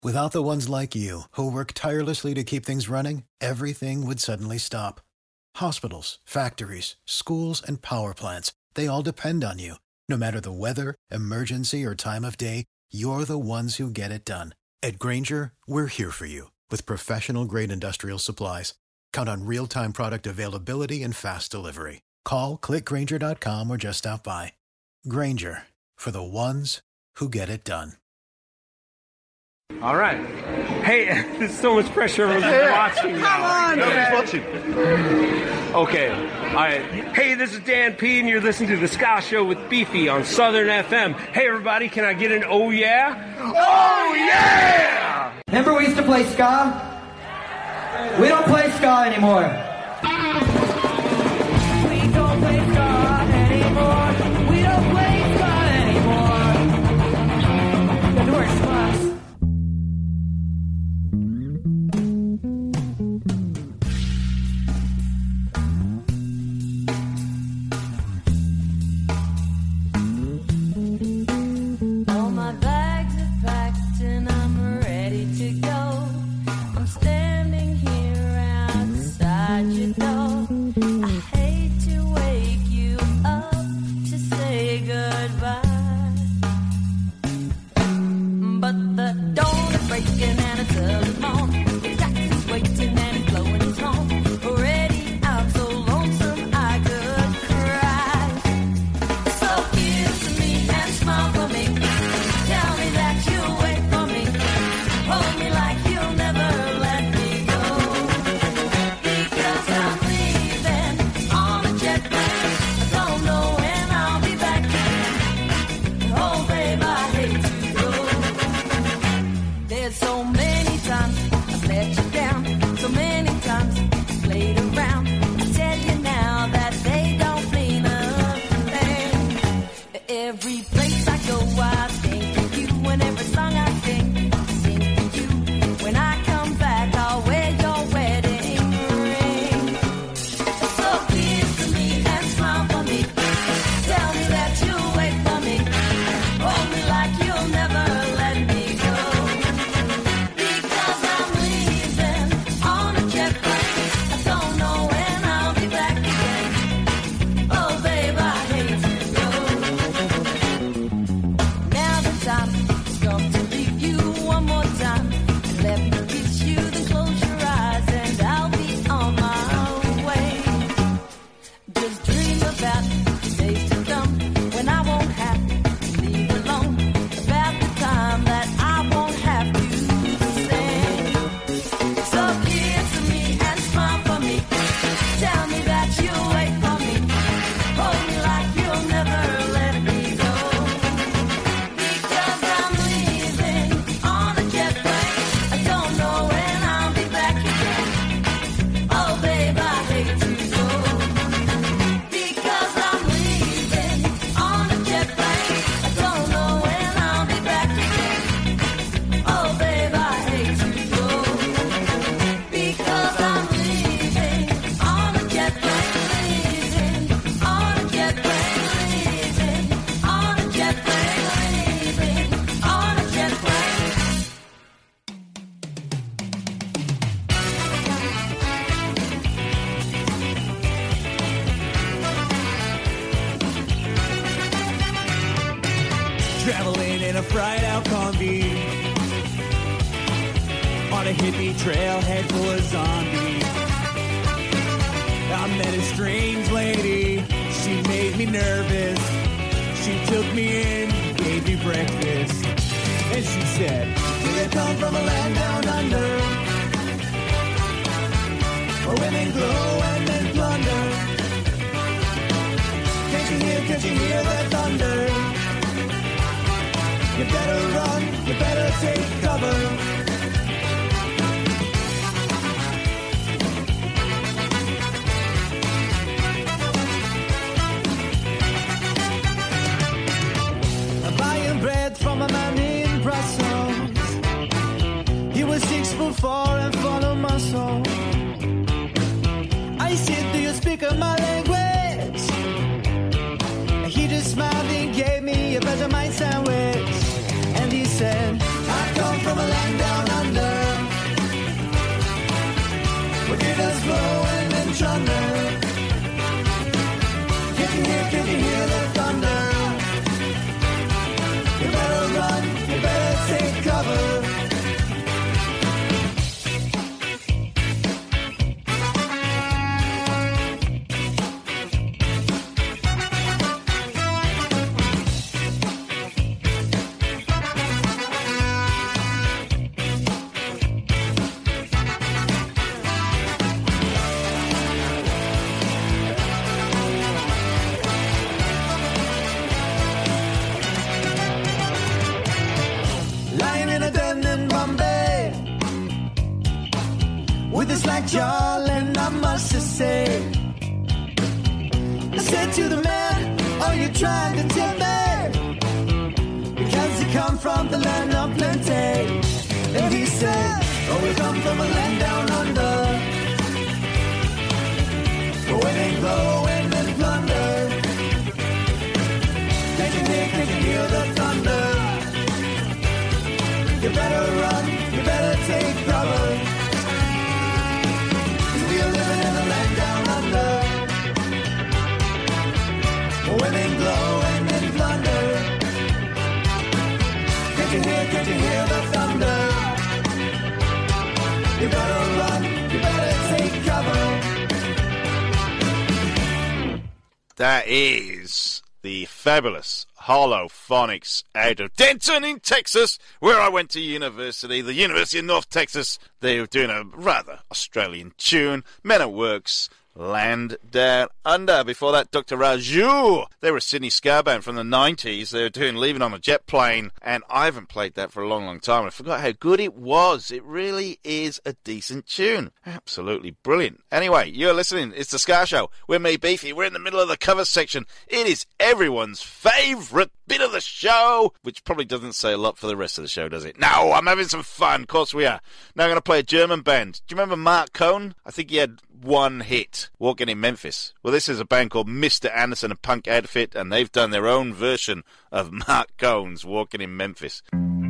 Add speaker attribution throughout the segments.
Speaker 1: Without the ones like you, who work tirelessly to keep things running, everything would suddenly stop. Hospitals, factories, schools, and power plants, they all depend on you. No matter the weather, emergency, or time of day, you're the ones who get it done. At Grainger, we're here for you with professional-grade industrial supplies. Count on real-time product availability and fast delivery. Call, clickgrainger.com, or just stop by. Grainger, for the ones who get it done.
Speaker 2: All right. Hey, there's so much pressure. Everyone's watching now.
Speaker 3: Come on,
Speaker 2: nobody's
Speaker 3: watching.
Speaker 2: Okay. All right. Hey, this is Dan P, and you're listening to The Ska Show with Beefy on Southern FM. Hey, everybody, can I get an oh yeah? Oh yeah!
Speaker 4: Remember we used to play ska? We don't play ska anymore. We don't play ska anymore. We don't play ska anymore. The door's closed.
Speaker 5: Traveling in a fried out combi on a hippie trailhead full of zombies. I met a strange lady, she made me nervous. She took me in, gave me breakfast, and she said, "Do you come from a land down under, where women glow and men plunder? Can't you hear that thunder? You better run, you better take cover." I'm buying bread from a man in Brussels. He was 6'4" and full of muscle. I said, "Do you speak my language?" He just smiled and gave me a Vegemite sandwich. And he said, "I come from a land down living in Bombay with this like jaw, and I must just say, I said to the man, are you trying to tip me? Because you come from the land of plenty. And he said, oh, we come from a land down under, where they blow and then plunder. Can you hear the thunder? You better run, you better take cover. We are living in a land down under, women glow and then plunder. Can't you hear the thunder? You better run, you better take cover.
Speaker 3: That is the fabulous Holophonics out of Denton in Texas, where I went to university, the University of North Texas. They were doing a rather Australian tune, Men at Work's Land Down Under. Before that, Dr. Raju. They were a Sydney ska band from the 90s. They were doing Leaving on a Jet Plane, and I haven't played that for a long, long time. I forgot how good it was. It really is a decent tune. Absolutely brilliant. Anyway, you're listening. It's the Ska Show. We're me, Beefy. We're in the middle of the cover section. It is everyone's favourite bit of the show, which probably doesn't say a lot for the rest of the show, does it? No, I'm having some fun. Of course we are. Now I'm going to play a German band. Do you remember Mark Cohn? I think he had one hit, Walking in Memphis. Well, this is a band called Mr. Anderson and Punk Outfit, and they've done their own version of Mark Cohn's Walking in Memphis.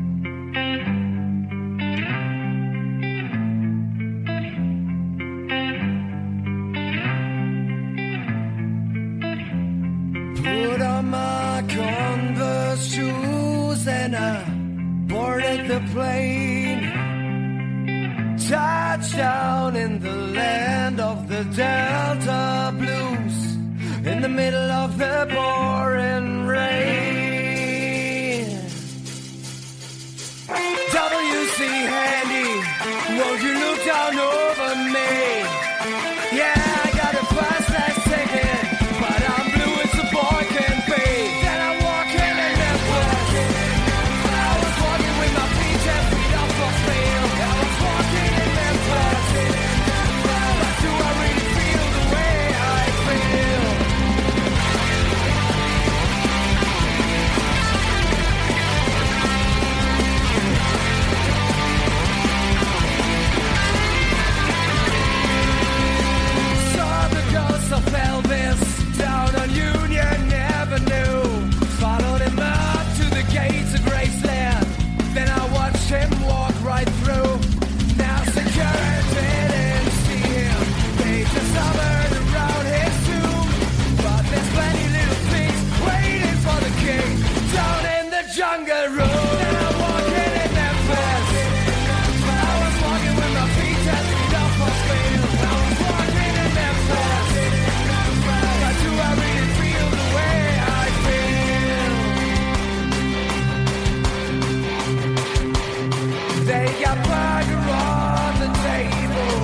Speaker 5: Put on my Converse shoes and I boarded the plane. Touchdown in the land of the Delta Blues, in the middle of the pouring rain. W.C. Handy, won't you look down over me? Yeah, I got a first class ticket, but I'm blue as a boy can be. Then I'm walking in Memphis. I was walking with my feet 10 feet off the field. I was walking in Memphis. But do I really feel the way I feel? Saw the ghost of Elvis down on Union Avenue. Followed him up to the gates of Graceland. Then I watched him walk right through. Now security didn't see him. They just hovered around his tomb. But there's plenty little things waiting for the king down in the jungle room. Then I'm walking in Memphis. I was walking with my feet 10 feet off my field. I was walking in Memphis. But do I really feel the way I feel? They got burger on the table.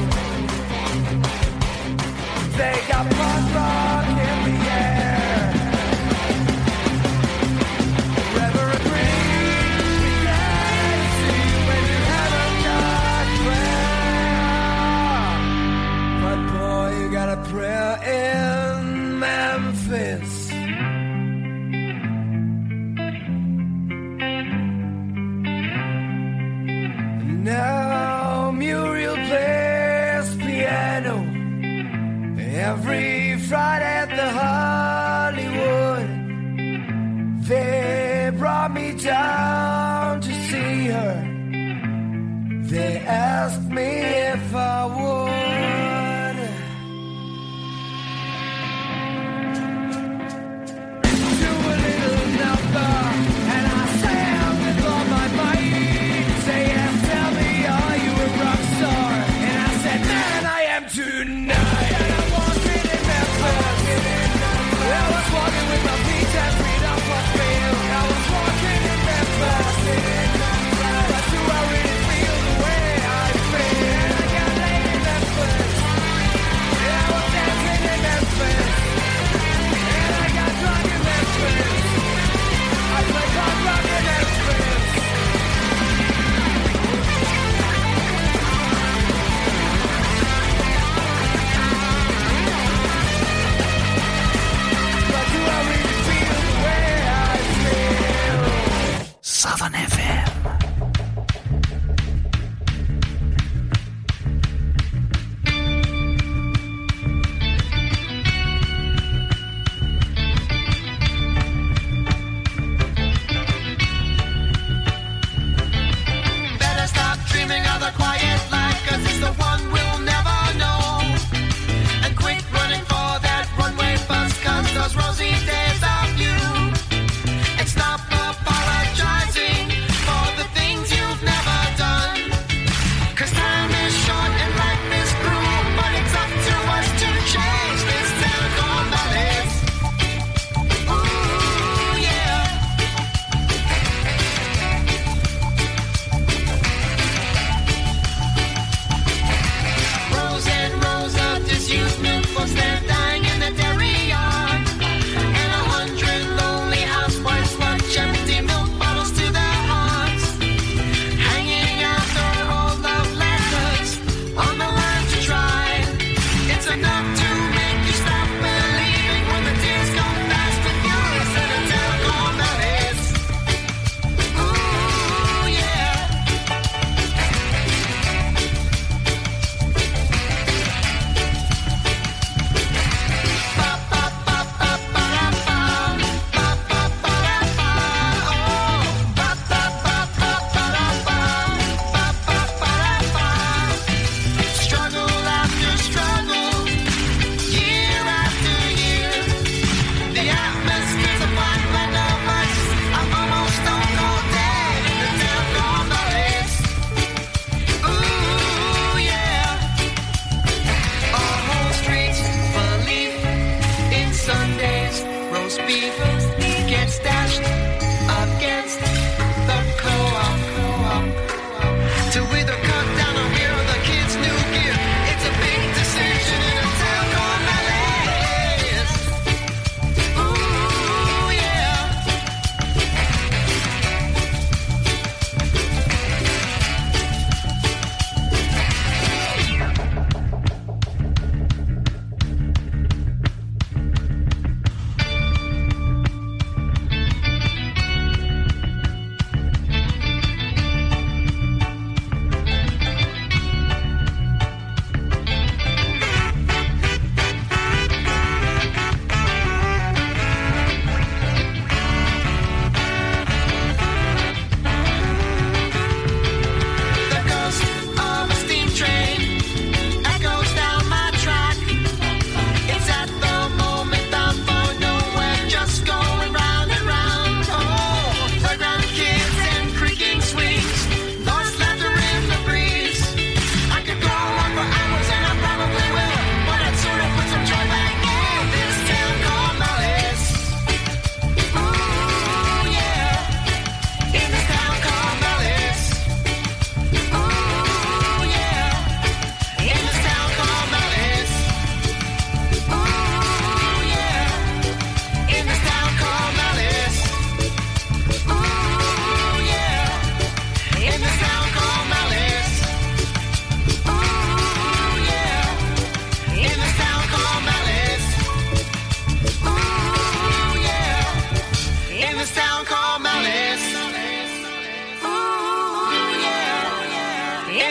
Speaker 5: They got punk rock in the air. Reverend Green, we can't see when you haven't got prayer. But boy, you got a prayer in Memphis. Now Muriel plays piano every Friday at the Hollywood. They brought me down to see her. They asked me if I would. Do a little number, and I sang with all my might. Say yes, tell me, are you a rock star? And I said, man, I am tonight. And I'm walking in Memphis. I was walking with my feet 10 feet off my field. I was walking in Memphis. But do I really feel the way I feel?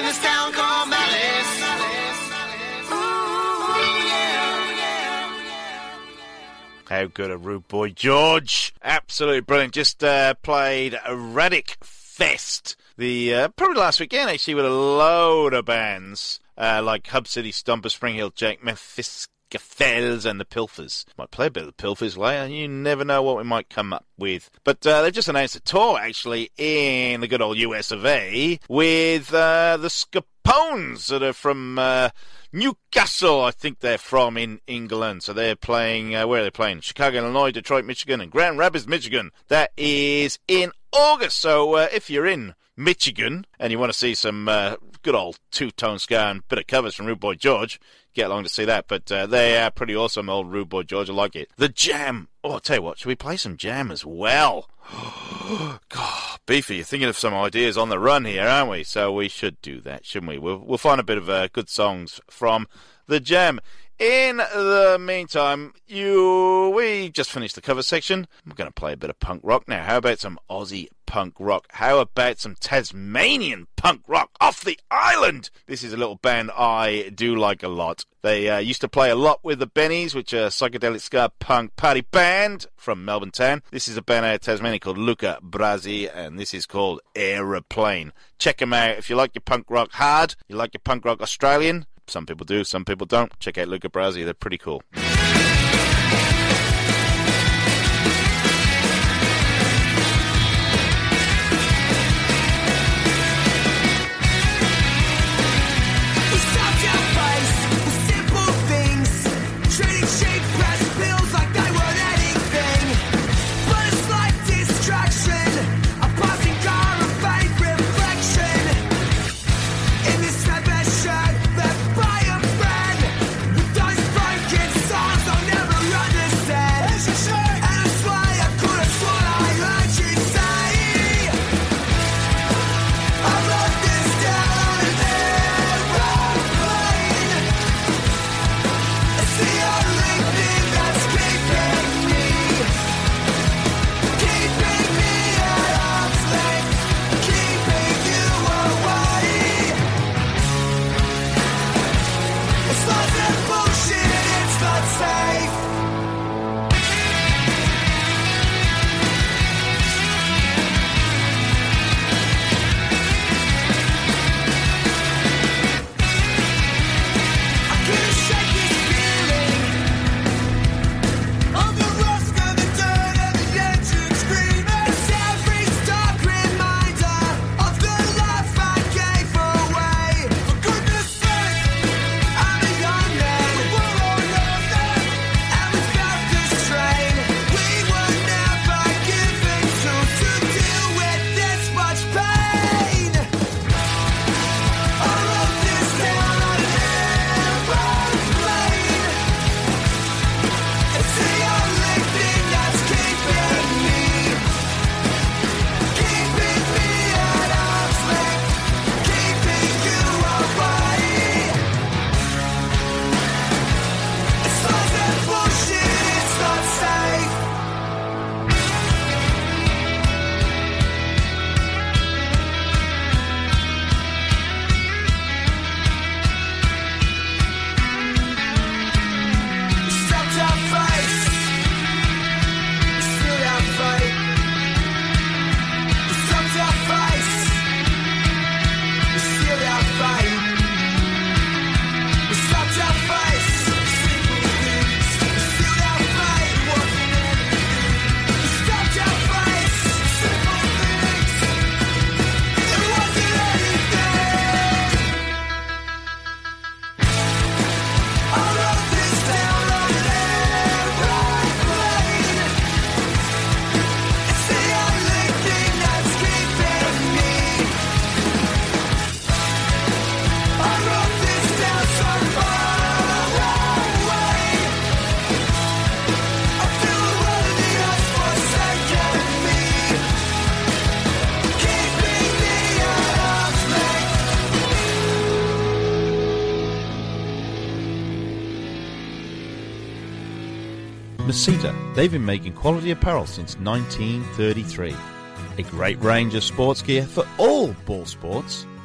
Speaker 6: this town called Malice.
Speaker 3: How good a Rude Boy George. Absolutely brilliant. Just played Radic Fest. Probably last weekend, actually, with a load of bands like Hub City Stomper, Spring Hill Jack, Memphis Fells and the Pilfers. Might play a bit of the Pilfers later. You never know what we might come up with. But they've just announced a tour, actually, in the good old US of A with the Scapones that are from Newcastle, I think they're from, in England. So they're playing, where are they playing? Chicago, Illinois, Detroit, Michigan, and Grand Rapids, Michigan. That is in August. So if you're in Michigan and you want to see some good old two-tone ska and bit of covers from Rude Boy George, get along to see that. But they are pretty awesome, old Rude Boy George. I like it. The Jam. Oh, I'll tell you what, should we play some Jam as well? God, Beefy, you're thinking of some ideas on the run here, aren't we? So we should do that, shouldn't we? We'll find a bit of good songs from the Jam. In the meantime, we just finished the cover section. I'm going to play a bit of punk rock now. How about some Aussie punk rock? How about some Tasmanian punk rock off the island? This is a little band I do like a lot. They used to play a lot with the Bennies, which are a psychedelic ska punk party band from Melbourne town. This is a band out of Tasmania called Luca Brasi, and this is called Aeroplane. Check them out if you like your punk rock hard, you like your punk rock Australian. Some people do, some people don't. Check out Luca Brasi, they're pretty cool.
Speaker 7: Masita, they've been making quality apparel since 1933. A great range of sports gear for all ball sports.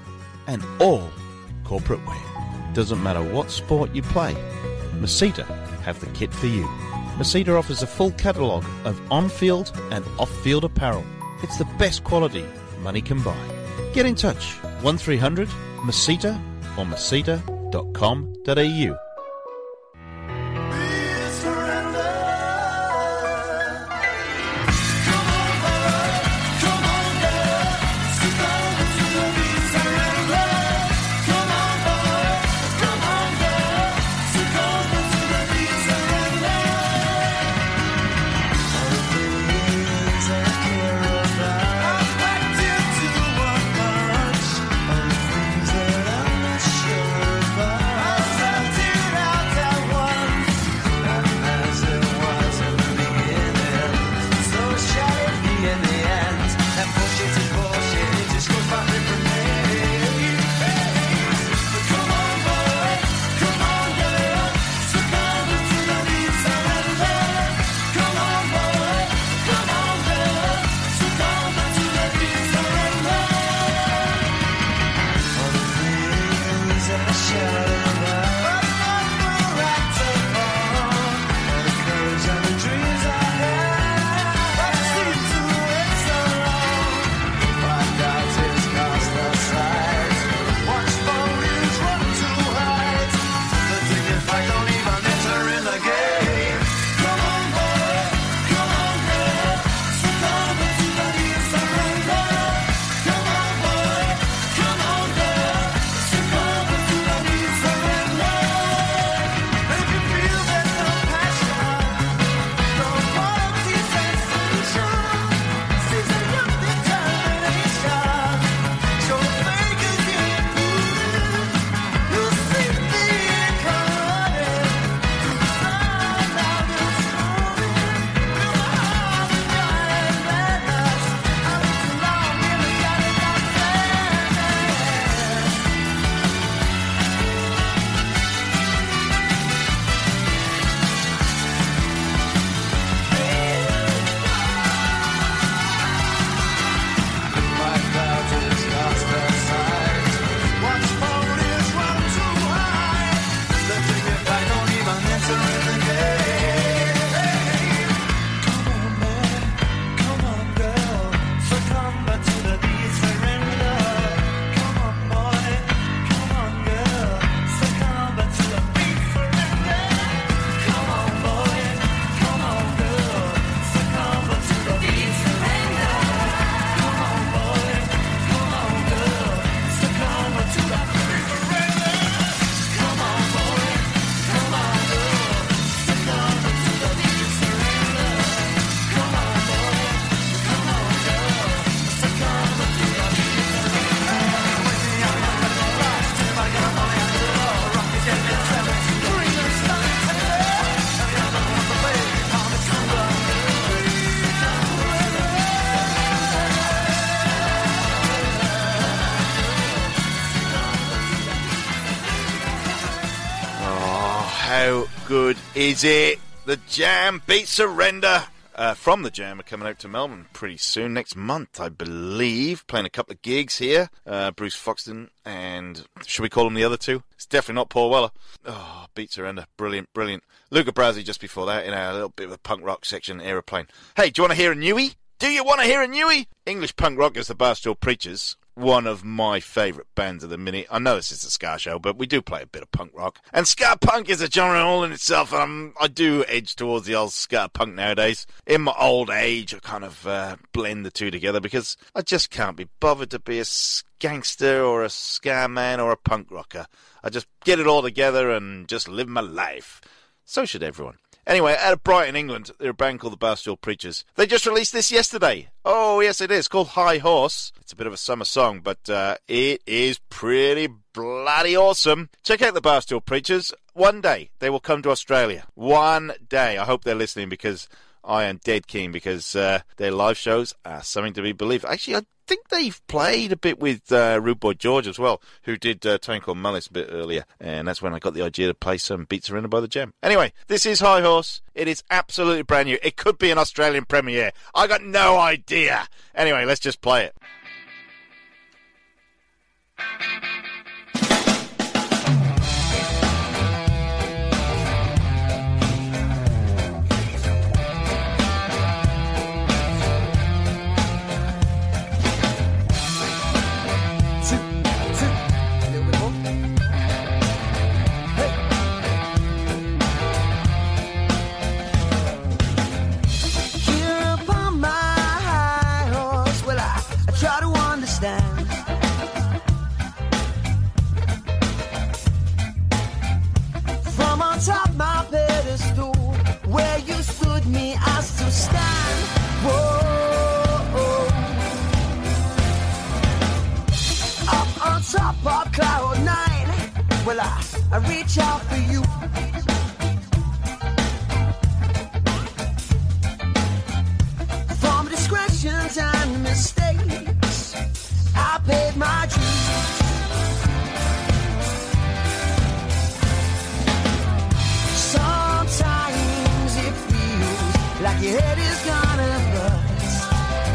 Speaker 7: and all corporate wear. Doesn't matter what sport you play, Masita have the kit for you. Masita offers a full catalogue of on-field and off-field apparel. It's the best quality money can buy. Get in touch, 1300 Masita or masita.com.au.
Speaker 3: How good is it? The Jam beat Surrender. From the Jam are coming out to Melbourne pretty soon, next month, I believe. Playing a couple of gigs here. Bruce Foxton and, should we call him the other two? It's definitely not Paul Weller. Oh, beat Surrender. Brilliant, brilliant. Luca Brasi just before that in a little bit of a punk rock section, Aeroplane. Hey, do you want to hear a newie? Do you want to hear a newie? English punk rockers, the Barstool Preachers. One of my favourite bands of the minute. I know this is a ska show, but we do play a bit of punk rock. And ska punk is a genre all in itself. I do edge towards the old ska punk nowadays. In my old age, I kind of blend the two together because I just can't be bothered to be a gangster or a ska man or a punk rocker. I just get it all together and just live my life. So should everyone. Anyway, out of Brighton, England, they're a band called the Barstool Preachers. They just released this yesterday. Oh, yes, it is. Called High Horse. It's a bit of a summer song, but it is pretty bloody awesome. Check out the Barstool Preachers. One day, they will come to Australia. One day. I hope they're listening because I am dead keen because their live shows are something to be believed. Actually, I think they've played a bit with Rude Boy George as well, who did Time Called Malice a bit earlier, and that's when I got the idea to play some Beat Surrender by the Jam. Anyway, this is High Horse. It is absolutely brand new. It could be an Australian premiere. I got no idea. Anyway, let's just play it.
Speaker 8: of cloud nine. Well, I reach out for you. From discretions and mistakes, I paid my dues. Sometimes it feels like your head is gonna bust.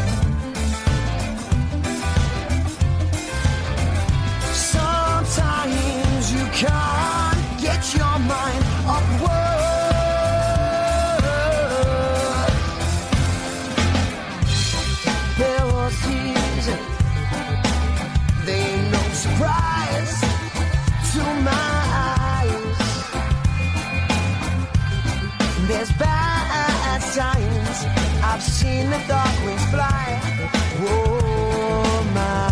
Speaker 8: Sometimes you can't get your mind off work. There were seasons, they ain't no surprise to my eyes. There's bad times, I've seen the dark winds fly. Oh my.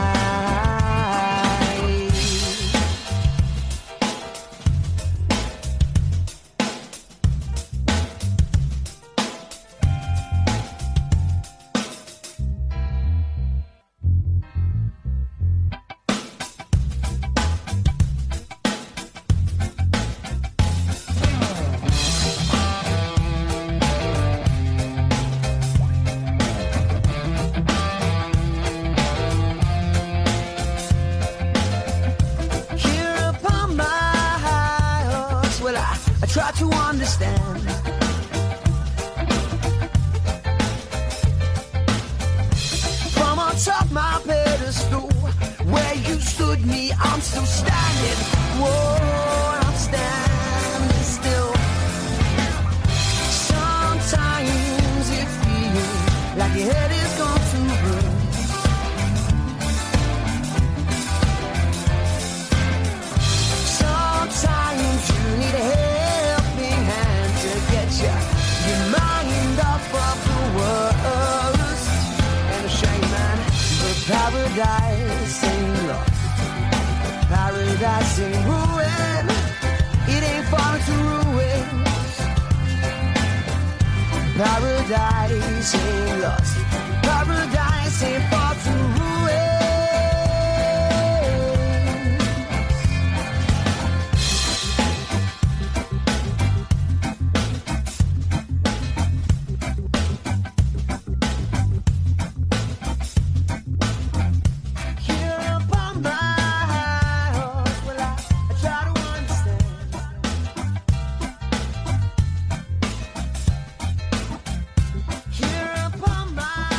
Speaker 8: Try to understand. From on top my pedestal, where you stood me, I'm still standing. Whoa, I'm standing still. Sometimes it feels like your head is going to burn. Sometimes you need a helping hand to get your mind off of the worst. And a shame, man, but paradise ain't lost. Paradise ain't ruined. It ain't falling to ruins. Paradise ain't lost. Paradise ain't far to ruin. Here upon my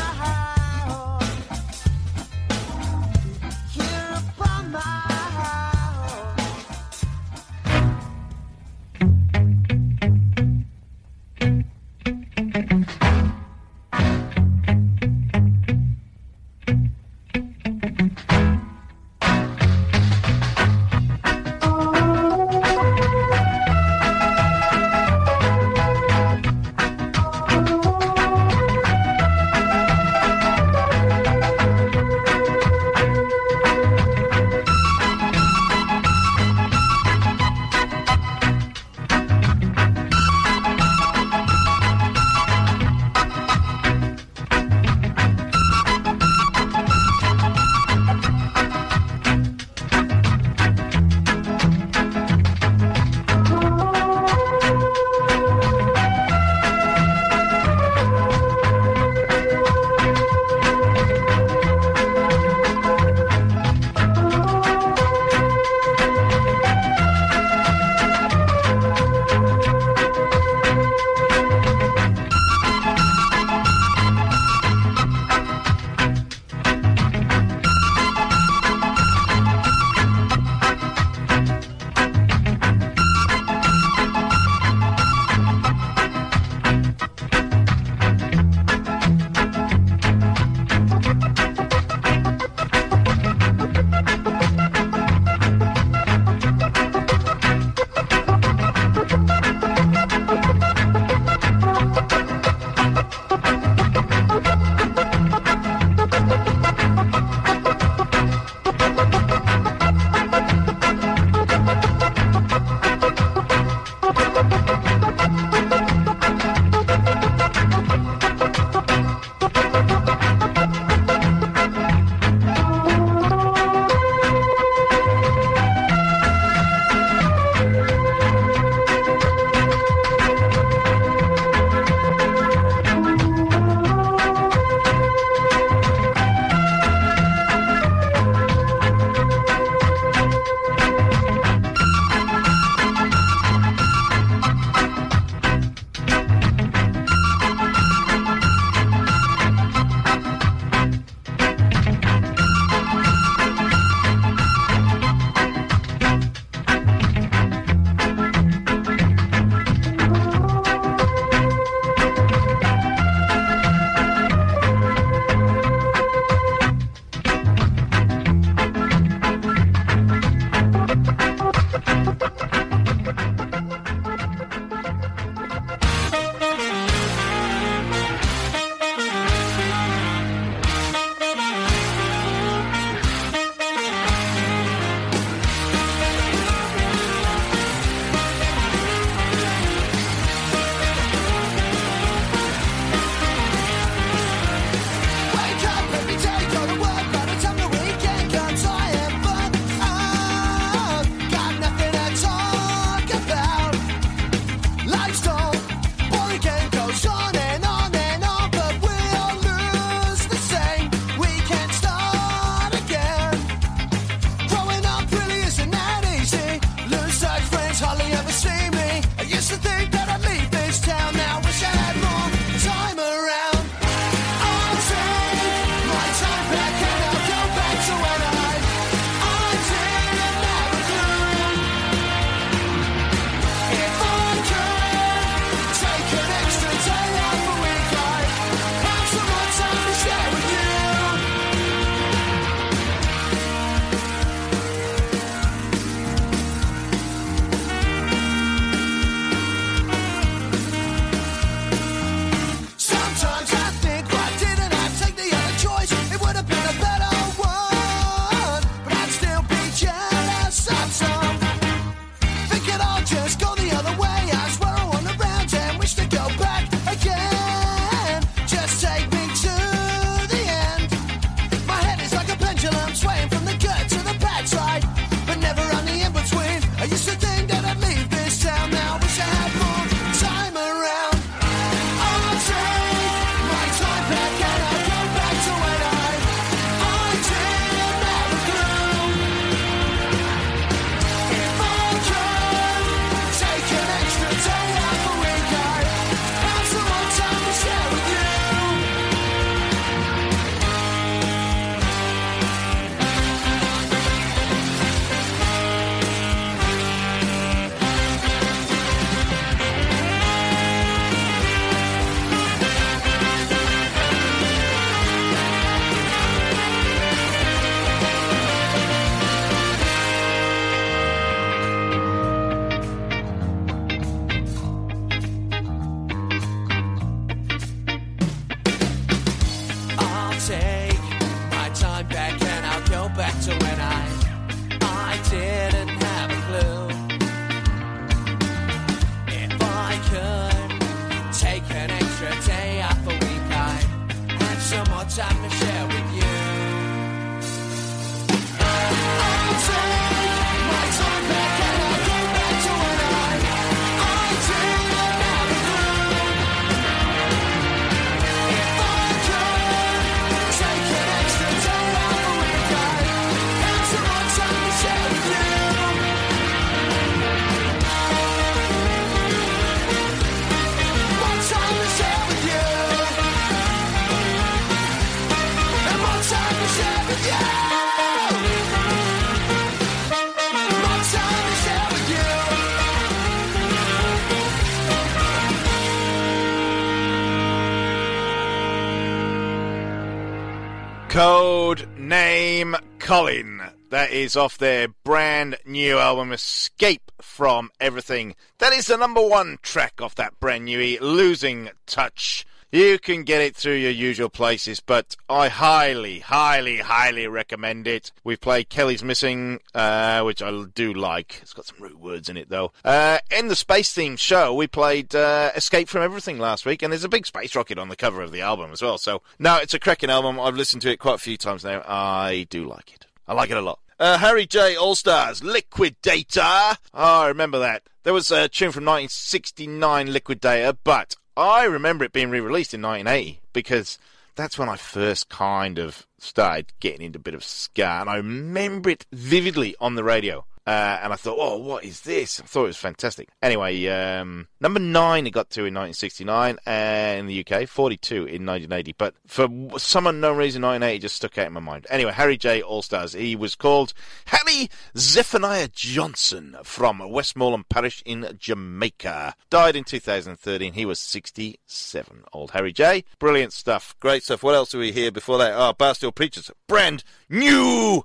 Speaker 3: Code Name Colin. That is off their brand new album, Escape from Everything. That is the number one track off that brand new Losing Touch. You can get it through your usual places, but I highly, highly, highly recommend it. We've played Kelly's Missing, which I do like. It's got some root words in it, though. In the space-themed show, we played Escape from Everything last week, and there's a big space rocket on the cover of the album as well. So, no, it's a cracking album. I've listened to it quite a few times now. I do like it. I like it a lot. Harry J. All-Stars, Liquidator. Oh, I remember that. There was a tune from 1969, Liquidator, but I remember it being re-released in 1980 because that's when I first kind of started getting into a bit of ska, and I remember it vividly on the radio. And I thought, oh, what is this? I thought it was fantastic. Anyway, number 9 it got to in 1969 in the UK, 42 in 1980. But for some unknown reason, 1980 just stuck out in my mind. Anyway, Harry J. All-Stars. He was called Harry Zephaniah Johnson from Westmoreland Parish in Jamaica. Died in 2013. He was 67. Old Harry J. Brilliant stuff. Great stuff. What else do we hear before that? Oh, Barstool Preachers. Brand new!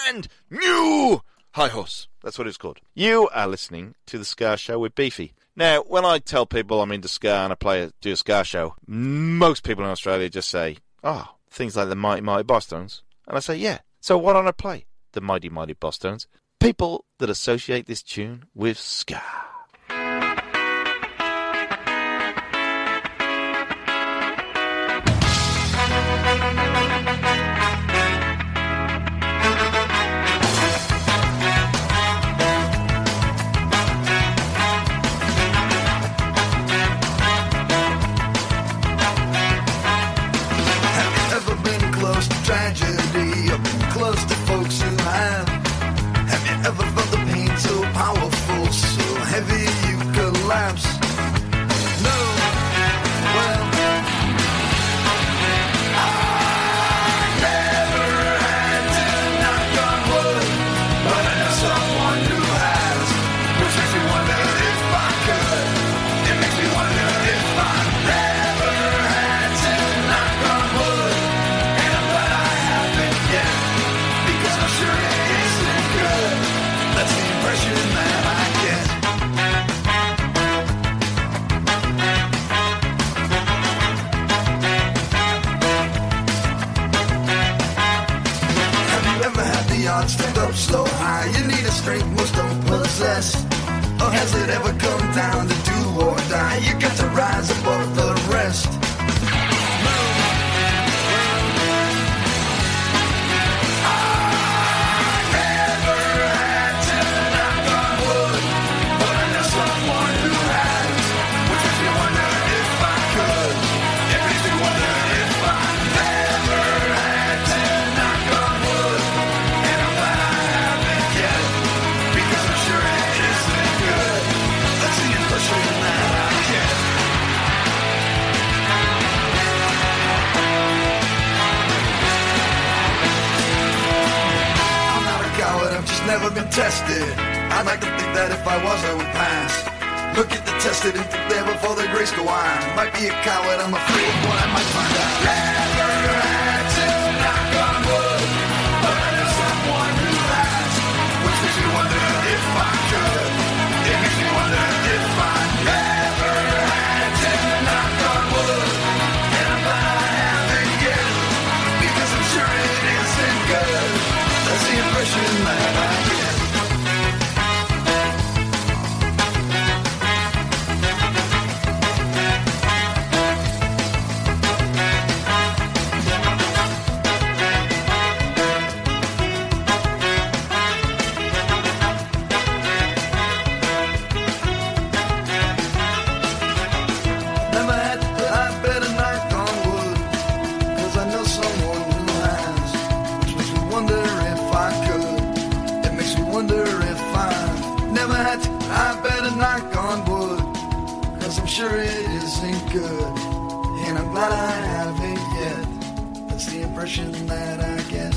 Speaker 3: High Horse. That's what it's called. You are listening to The Ska Show with Beefy. Now, when I tell people I'm into ska and I do a ska show, most people in Australia just say, oh, things like the Mighty Mighty Bosstones. And I say, yeah. So why don't I play the Mighty Mighty Bosstones? People that associate this tune with ska.
Speaker 8: Tragedy, I've been close to folks who have. Have you ever felt the pain so powerful, so heavy you collapse? No, well, I never had to knock on wood, but I know someone who has, which makes me wonder if I could. It makes me wonder if I never had to knock on wood. Sure it isn't good. That's the impression that I get. Have you ever had the odds stand up so high? You need a strength most don't possess. Or has it ever come down to do or die? You got to rise above the rest. Never been tested. I'd like to think that if I was, I would pass. Look at the tested and think there before the grace go on. Might be a coward, I'm afraid of what I might find out. Never had to knock on wood, but I know someone who has, which makes me wonder if I could. It makes me wonder if I never had to knock on wood, and I'm glad I haven't yet, because I'm sure it isn't good. That's the impression that I get. Never had to, I better knock on wood, 'cause I know someone who has, which makes me wonder if I could. It makes me wonder if I never had to, I better knock on wood, 'cause I'm sure it isn't good, and I'm glad I haven't yet. That's the impression that I get.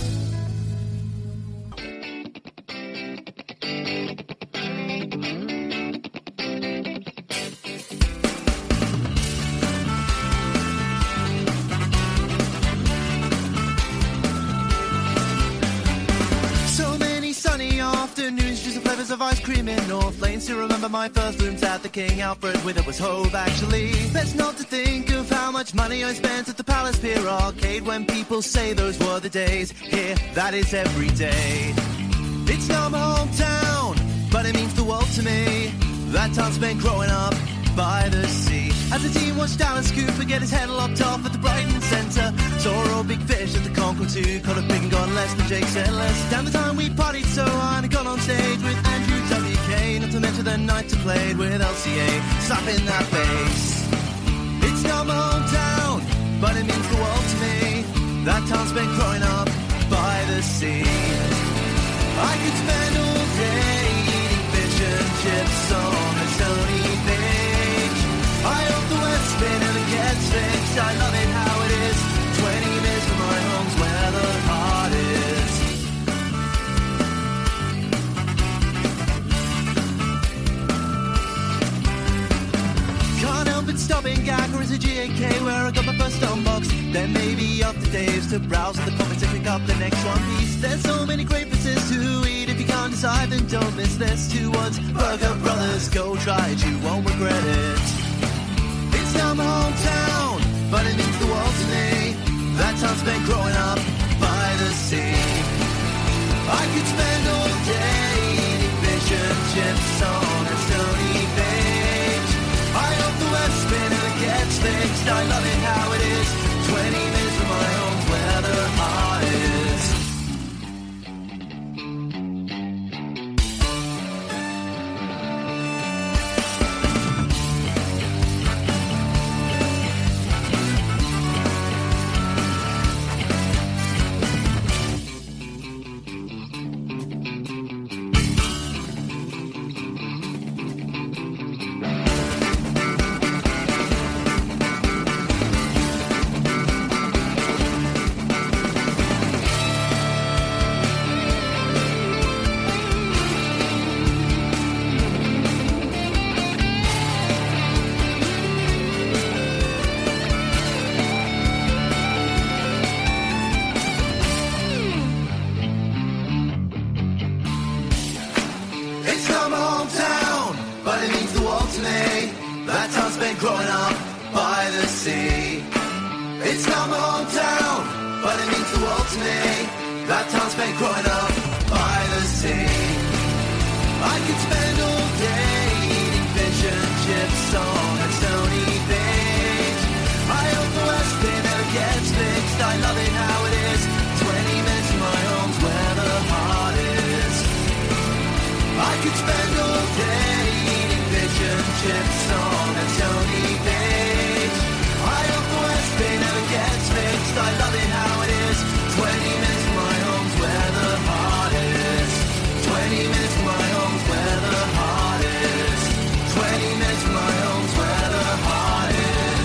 Speaker 9: flavours of ice cream in North Lane. Still remember my first rooms at the King Alfred with it was Hove actually. Let's not to think of how much money I spent at the Palace Pier Arcade. When people say those were the days, here that is every day. It's not my hometown, but it means the world to me. That time spent growing up by the sea. As the team watched Dallas Cooper get his head lopped off at the Brighton Centre. Saw a big fish at the Concord 2, caught a big and gone less than Jake said less. Down the time we partied so hard and got on stage with Andrew WK. Not to mention the night I played with LCA, slapping that bass. It's not my hometown, but it means the world to me. That time spent growing up by the sea. I could spend all day eating fish and chips on a stony beach. I hope the West Spin never gets fixed. I love it how it is. 20 minutes from my home's where the heart is. Can't help but stop in Gag or is a GAK where I got my first unbox. Then maybe up to Dave's to browse at the comments and pick up the next one piece. There's so many great places to eat. If you can't decide, then don't miss this. Two words, Burger Brothers. Go try it, you won't regret it. It's not my hometown, but it means the world to me. That time spent growing up by the sea. I could spend all day eating fish and chips on a stony beach. I hope the West Spin never gets fixed. I love it how it is. 20 minutes from my home's where the heart is. Growing up by the sea. It's not my hometown, but it means the world to me. That time spent growing up by the sea. I could spend all day eating fish and chips on a stony beach. I hope the West Spin never gets fixed. I love it how it is. 20 minutes from my home's where the heart is. I could spend all day eating fish and chips on a stony beach. I hope the West Spin never gets fixed. I love it how it is. 20 minutes from my home's where the heart is. 20 minutes from my home's where the heart is. 20 minutes from my home's where the heart is.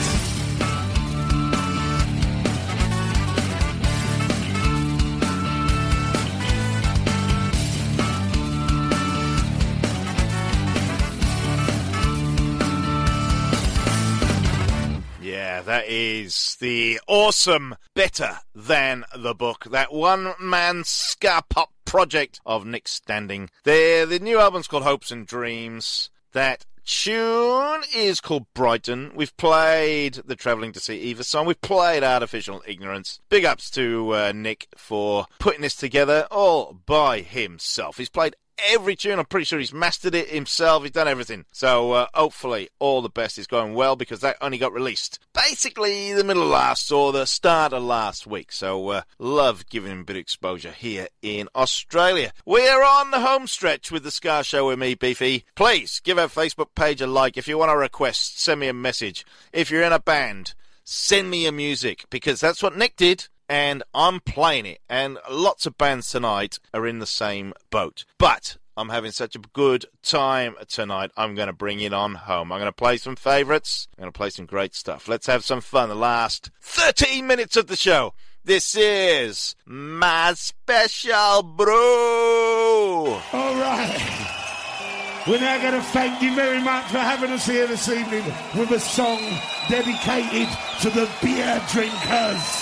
Speaker 3: Yeah, that is the awesome Better Than the Book, that one-man ska pop project of Nick Standing. The new album's called Hopes and Dreams. That tune is called Brighton. We've played the Travelling to See Eva song. We've played Artificial Ignorance. Big ups to Nick for putting this together all by himself. He's played every tune. I'm pretty sure he's mastered it himself. He's done everything. So hopefully all the best is going well, because that only got released basically the middle of last or the start of last week. So love giving him a bit of exposure here in Australia. We're on the home stretch with the Ska Show with me, Beefy. Please give our Facebook page a like. If you want a request, send me a message. If you're in a band, send me your music, because that's what Nick did. And I'm playing it, and lots of bands tonight are in the same boat. But I'm having such a good time tonight, I'm going to bring it on home. I'm going to play some favourites. I'm going to play some great stuff. Let's have some fun the last 13 minutes of the show. This is my special brew.
Speaker 10: All right. We're now going to thank you very much for having us here this evening with a song dedicated to the beer drinkers.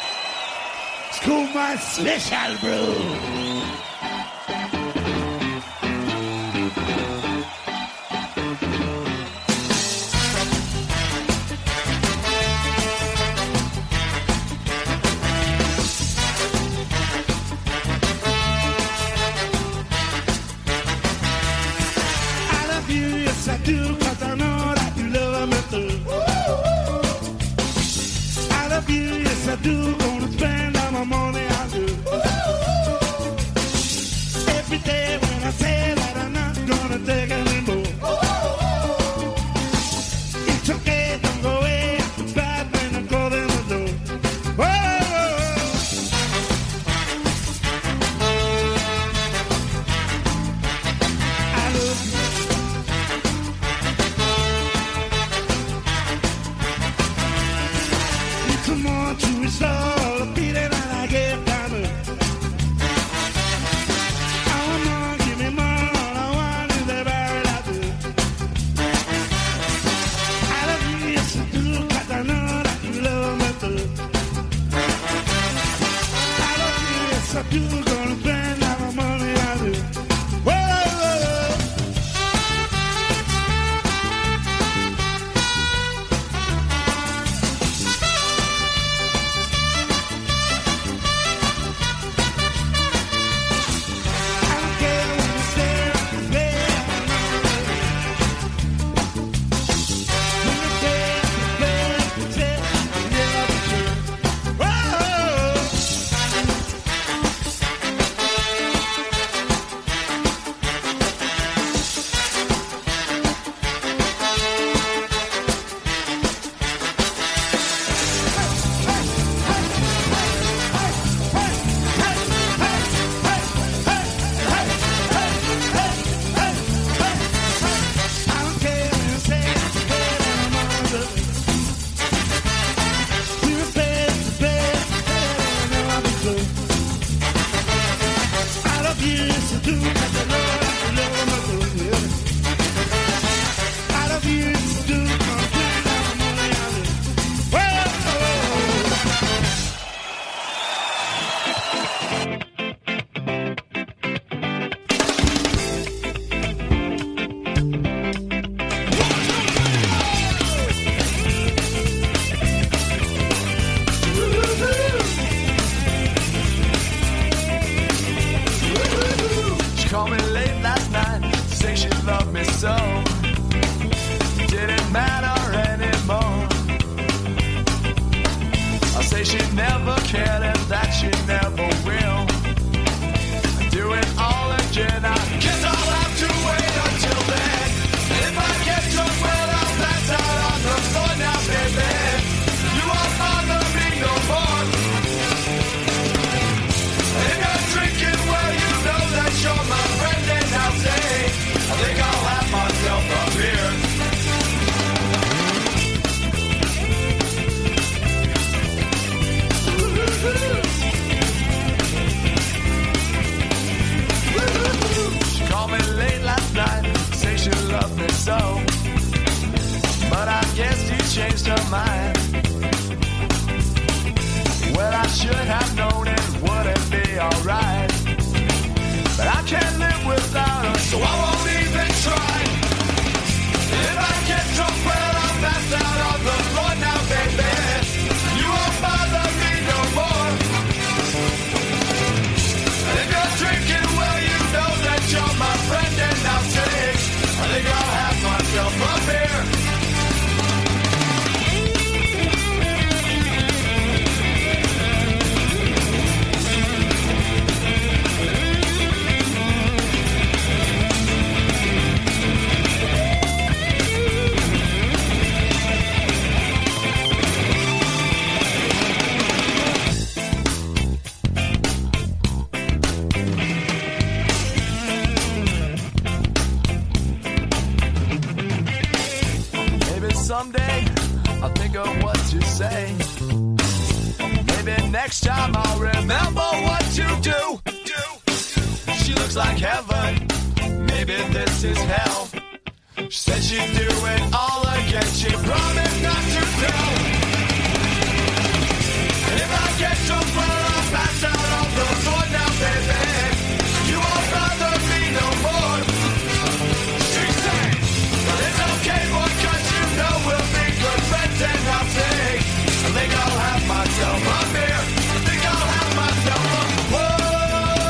Speaker 10: It's called My Special Brew. do, 'cause I know that you love me too. I love you, yes I do. Gonna spend all my money on you. Every day when I say that I'm not gonna take anymore. It's okay, don't go away. It's bad when I'm calling the door. I love you. It's more to restore the feeling that I get down to. I want more, give me more. All I want is the very I do. I love you, yes I do, 'cause I know that you love me too. I love you, yes I do. Gonna spend all my money I do. Whoa. I don't care when you stare at the bed. When you stare at the bed, you say you'll never be true. Whoa. I don't care when you stare at the bed, I'm under. When you stare at the bed, you'll never be true. I love you, yes I do, 'cause I know that you love me too. Yeah. I love you, yes I do, 'cause I spend all my money on you. Whoa.
Speaker 11: She called me late last night, say she loved me so. Didn't matter anymore. I say she never cared and that she never will. Do it all again, I guess I'll have to wait until then. If I get drunk, well, I'll pass out on the floor now, baby. You won't bother me no more. If you're drinking, well, you know that you're my friend, and I'll say, I think I'll have myself a beer. She called me late last night, say she loved me so. But I guess she changed her mind. Well, I should have known it wouldn't be alright. But I can't live without her, so I won't even try. If I get drunk, well, I'll pass out on the floor now, baby. You won't bother me no more. And if you're drinking, well, you know that you're my friend, and I'll take. I think I'll have myself a beer. Maybe someday I'll think of what to say. Maybe next time I'll remember what to do. She looks like heaven. Maybe this is hell. She said she'd do it all again. She promised not to tell. If I get drunk, well, I'll pass out on the floor now, baby. You won't bother me no more. She said, but it's okay, boy, 'cause you know we'll be good friends, and I'll say, I think I'll have myself a beer. I think I'll have myself a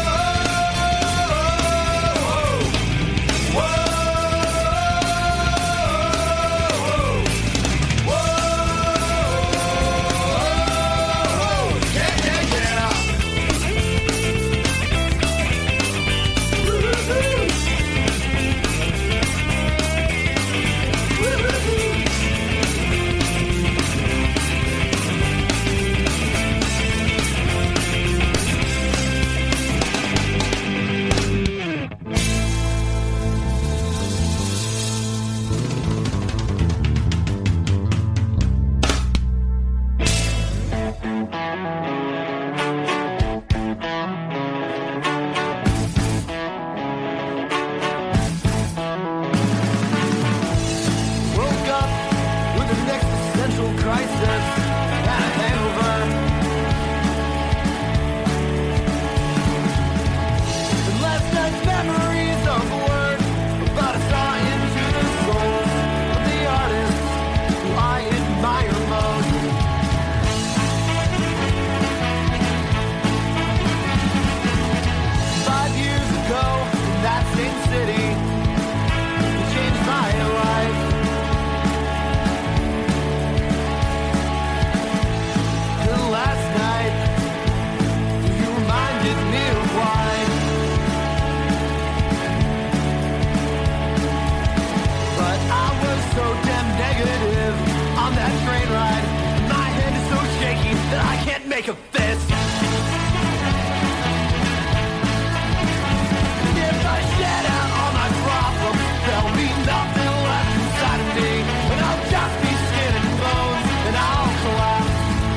Speaker 11: whoa.
Speaker 8: memories of the word, but I saw into the souls of the artists who I admire most. 5 years ago, in that same city, you changed my life. And last night, you reminded me of why. But I was so damn negative on that train ride. My hand is so shaky that I can't make a fist. And if I shed out all my problems, there'll be nothing left inside of me. And I'll just be skin and bones, and I'll collapse.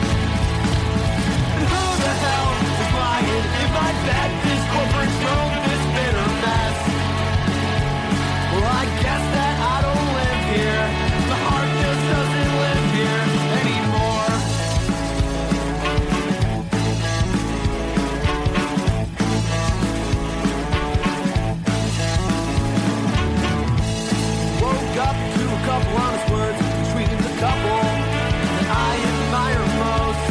Speaker 8: And who the hell is lying if I bet this corporate drone this bitter mess? Well, I guess that I don't live here. My heart just doesn't live here anymore. Woke up to a couple honest words between the couple that I admire most.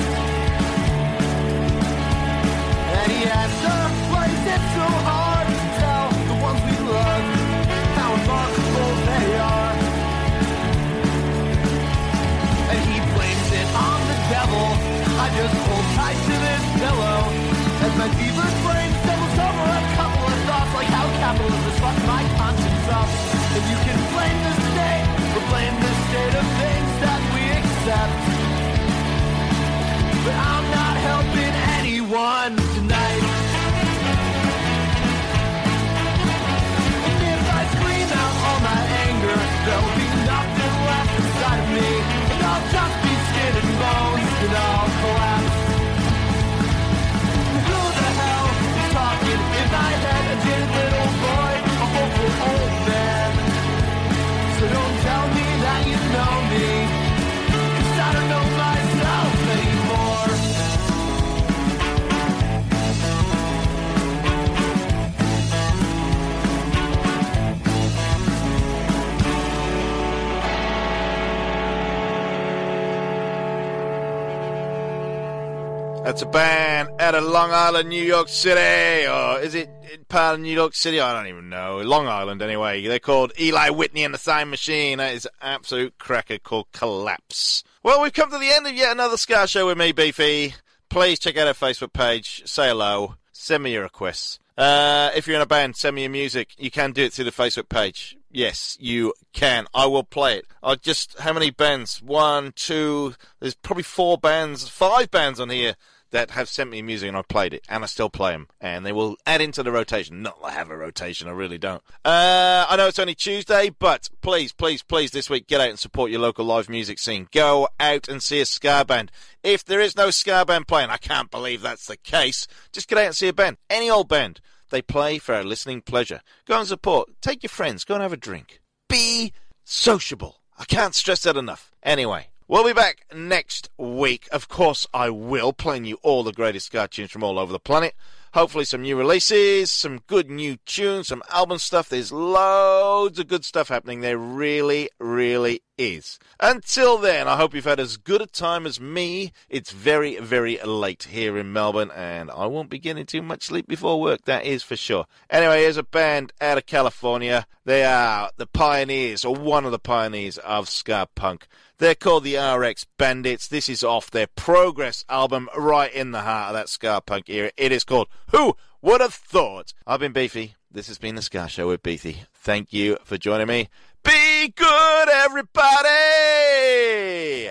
Speaker 8: And he asked her, why is it so hard to tell the ones we love how remarkable they are? And he blames it on the devil. I just hold tight to this pillow as my fevered brain stumbles over a couple of thoughts like how capitalism has fucked my conscience up. If you can blame the state or blame the state of things that we accept, but I'm not helping anyone tonight. And if I scream out all my anger, there'll be nothing left inside of me, and I'll just be skin and bones, and I'll collapse. Who the hell is talking in my head? A jaded little boy, a hopeful old man. So don't tell me that you know me, 'cause I don't know myself anymore.
Speaker 3: That's a band out of Long Island, New York City. Or is it part of New York City? I don't even know. Long Island, anyway. They're called Eli Whitney and the Time Machine. That is an absolute cracker called Collapse. Well, we've come to the end of yet another Scar Show with me, Beefy. Please check out our Facebook page. Say hello. Send me your requests. If you're in a band, send me your music. You can do it through the Facebook page. Yes, you can. I will play it. How many bands? 1, 2, there's probably 4 bands, 5 bands on here that have sent me music and I played it, and I still play them, and they will add into the rotation. Not that I have a rotation, I really don't. I know it's only Tuesday, but please, please, please, this week, get out and support your local live music scene. Go out and see a ska band. If there is no ska band playing, I can't believe that's the case, just get out and see a band. Any old band. They play for our listening pleasure. Go and support. Take your friends. Go and have a drink. Be sociable. I can't stress that enough. Anyway, we'll be back next week. Of course, I will, playing you all the greatest ska tunes from all over the planet. Hopefully some new releases, some good new tunes, some album stuff. There's loads of good stuff happening. There really, really is. Until then, I hope you've had as good a time as me. It's very, very late here in Melbourne, and I won't be getting too much sleep before work, that is for sure. Anyway, here's a band out of California. They are the pioneers, or one of the pioneers of ska punk. They're called the RX Bandits. This is off their Progress album, right in the heart of that ska punk era. It is called Who Would Have Thought? I've been Beefy. This has been the Ska Show with Beefy. Thank you for joining me. Be good, everybody!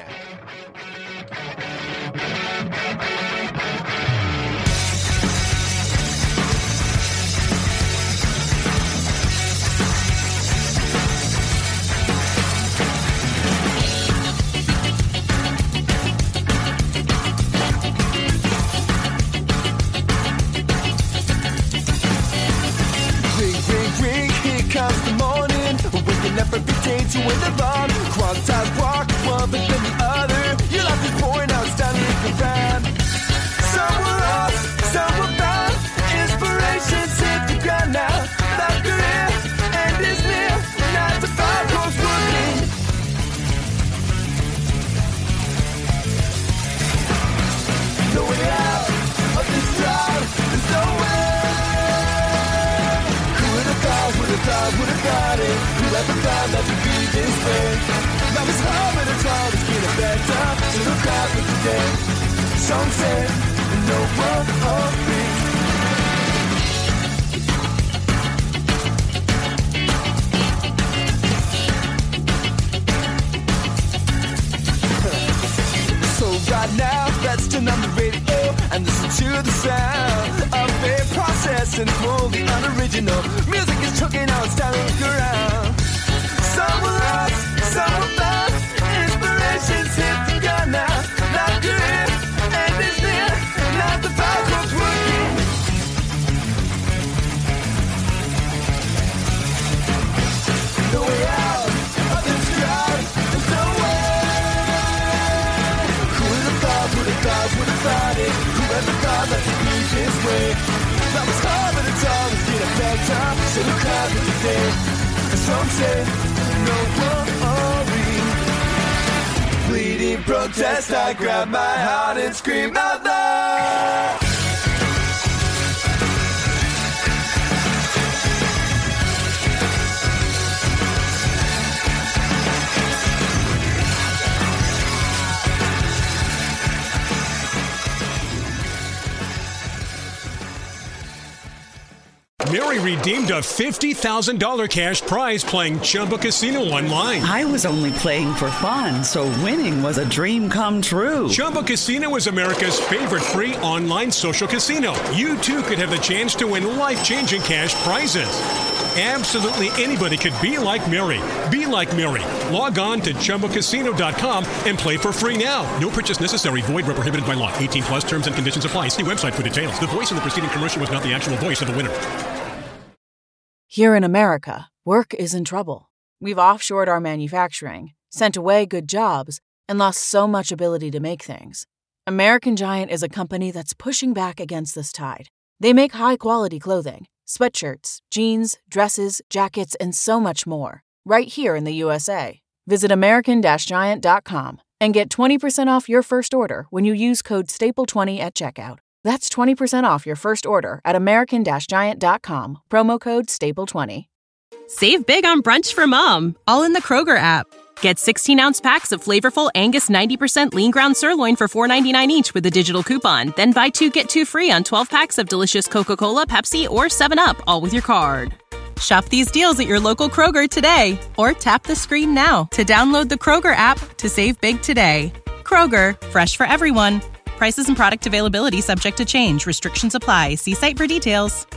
Speaker 8: Comes the morning, waking up every day to win the run. Quantize walk, one but then the other. Your life is pouring out, standing in the van. Somewhere else, somewhere bound. Inspiration's hit the ground now.
Speaker 11: today. Some say no one of me. So right now, let's turn on the radio and listen to the sound of a process and wholly unoriginal. Music is choking out, it's time to look around. Some will lost, some will found. Inspiration's hit the gun now. Not good, and it's near. Not the power comes working. No way out of this crowd. There's no way. Who would have thought, would have thought, would have thought it? Whoever thought that to be this way. That was hard, but it's always been a factor. So look out with the day. Some say no worry. Bleeding protest, I grab my heart and scream out loud.
Speaker 12: Mary redeemed a $50,000 cash prize playing Chumba Casino online.
Speaker 13: I was only playing for fun, so winning was a dream come true.
Speaker 12: Chumba Casino is America's favorite free online social casino. You too could have the chance to win life-changing cash prizes. Absolutely anybody could be like Mary. Be like Mary. Log on to ChumbaCasino.com and play for free now. No purchase necessary. Void where prohibited by law. 18 plus terms and conditions apply. See website for details. The voice in the preceding commercial was not the actual voice of the winner.
Speaker 14: Here in America, work is in trouble. We've offshored our manufacturing, sent away good jobs, and lost so much ability to make things. American Giant is a company that's pushing back against this tide. They make high-quality clothing, sweatshirts, jeans, dresses, jackets, and so much more, right here in the USA. Visit American-Giant.com and get 20% off your first order when you use code STAPLE20 at checkout. That's 20% off your first order at American-Giant.com, promo code STAPLE20.
Speaker 15: Save big on brunch for mom, all in the Kroger app. Get 16-ounce packs of flavorful Angus 90% lean ground sirloin for $4.99 each with a digital coupon. Then buy 2, get 2 free on 12 packs of delicious Coca-Cola, Pepsi, or 7-Up, all with your card. Shop these deals at your local Kroger today, or tap the screen now to download the Kroger app to save big today. Kroger, fresh for everyone. Prices and product availability subject to change. Restrictions apply. See site for details.